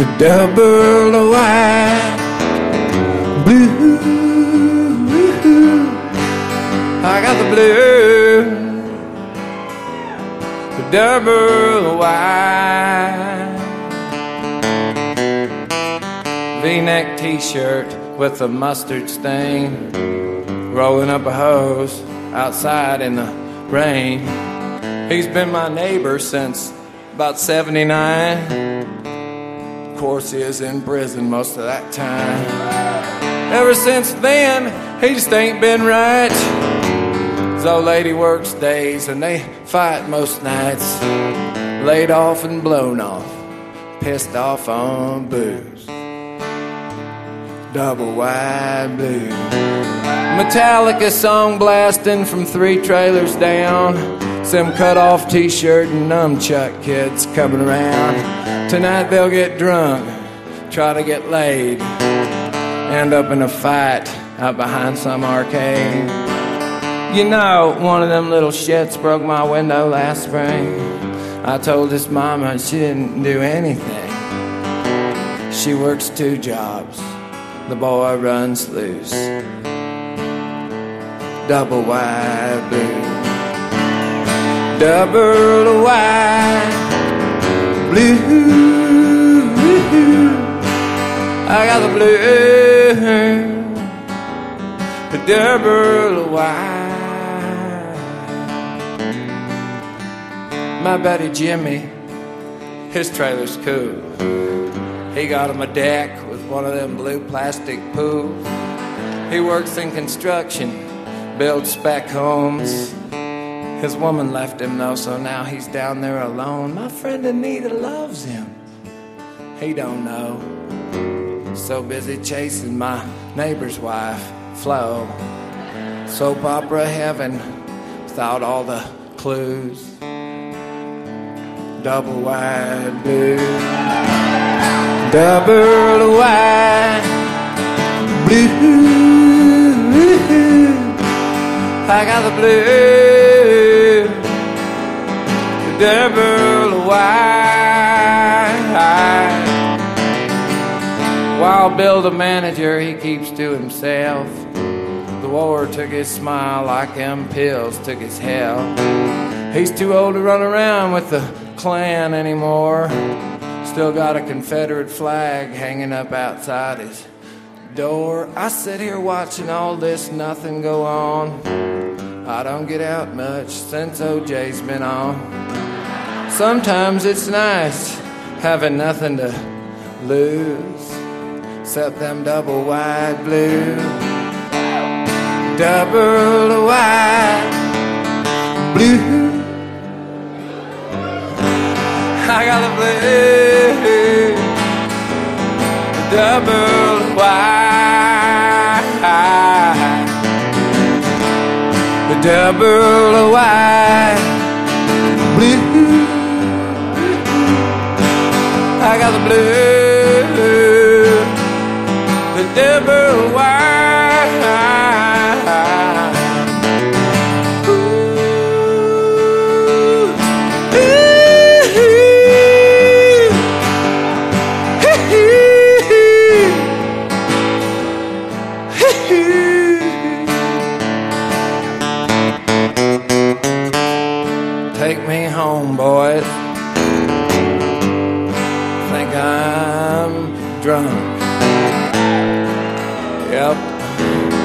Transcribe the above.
double wide blue. I got the blue, the double wide V-neck t-shirt with a mustard stain, rolling up a hose outside in the rain. He's been my neighbor since about 79. Of course, he is in prison most of that time. Ever since then, he just ain't been right. His old lady works days and they fight most nights. Laid off and blown off, pissed off on booze. Double wide blue. Metallica song blasting from 3 trailers down. Some cut off t-shirt and nunchuck kids coming around. Tonight they'll get drunk, try to get laid, end up in a fight out behind some arcade. You know, one of them little shits broke my window last spring. I told his mama she didn't do anything. She works 2 jobs, the boy runs loose. Double wide blue, double wide blue. I got the blue, the double wide. My buddy Jimmy, his trailer's cool. He got him a deck with one of them blue plastic pools. He works in construction, builds spec homes. His woman left him though, so now he's down there alone. My friend Anita loves him. He don't know. So busy chasing my neighbor's wife, Flo. Soap opera heaven without all the clues. Double wide blue, double wide blue. I got the blue, the double wide. While Bill the manager, he keeps to himself. The war took his smile like them pills took his health. He's too old to run around with the Klan anymore. Still got a Confederate flag hanging up outside his door. I sit here watching all this nothing go on. I don't get out much since OJ's been on. Sometimes it's nice having nothing to lose, except them double wide blue, double wide blue. I got the blue, double wide, the double wide blue. I got the blue, the double wide. Ooh, take me home, boys. Think I'm drunk. Yep.